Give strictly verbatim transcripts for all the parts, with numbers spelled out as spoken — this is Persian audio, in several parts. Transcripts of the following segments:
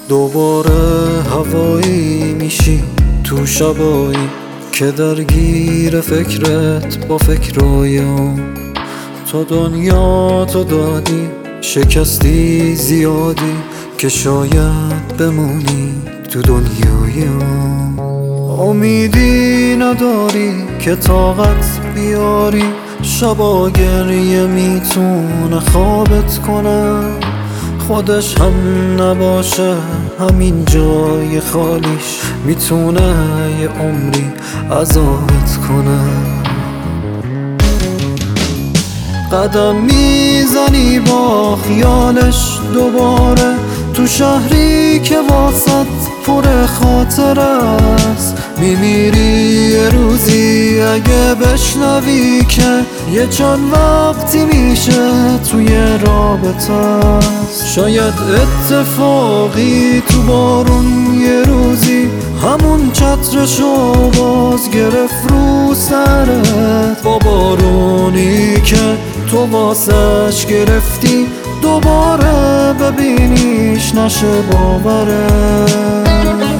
دوباره هوایی میشی تو شبایی که درگیر فکرت با فکرای اون. تو دنیا تو دادی شکستی زیادی که شاید بمونی تو دنیای اون. امیدی نداری که طاقت بیاری، شبا گریه میتونه خوابت کنه. خودش هم نباشه همین جای خالیش میتونه یه عمری عذابت کنه. قدم میزنی با خیالش دوباره تو شهری که واسط پر خاطر است. میمیری یه روزی اگه بشنوی که یه چند وقتی میشه توی رابطه است. شاید اتفاقی تو بارون یه روزی همون چترشو باز گرفت رو سرت، با بارونی که تو واسش گرفتی دوباره ببینیش نشه باورت.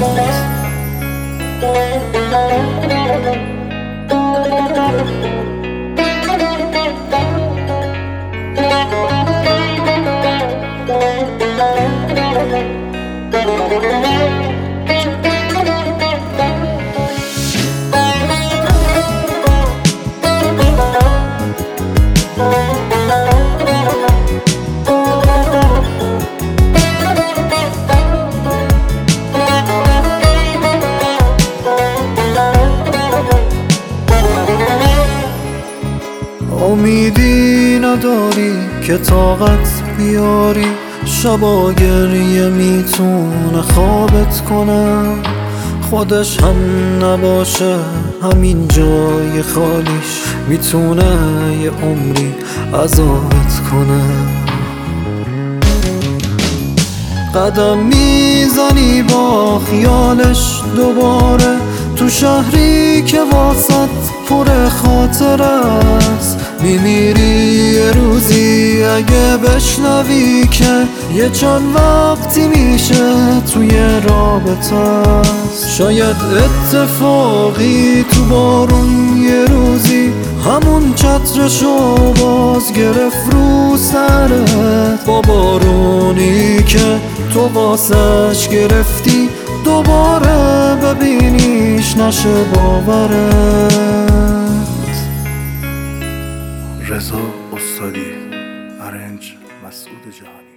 امیدی نداری که طاقت بیاری، شبا گریه میتونه خوابت کنه. خودش هم نباشه همین جای خالیش میتونه یه عمری عذابت کنه. قدم میزنی با خیالش دوباره تو شهری که واسط پر خاطر است. میمیری یه روزی اگه بشنوی که یه چند وقتی میشه توی رابطه است. شاید اتفاقی تو بارون یه روزی همون چترشو باز گرفت رو سرت، با بارونی که تو واسش گرفتی دوباره ببینیش نشه باورت. رضا استادی، ارنج مسعود جهانی.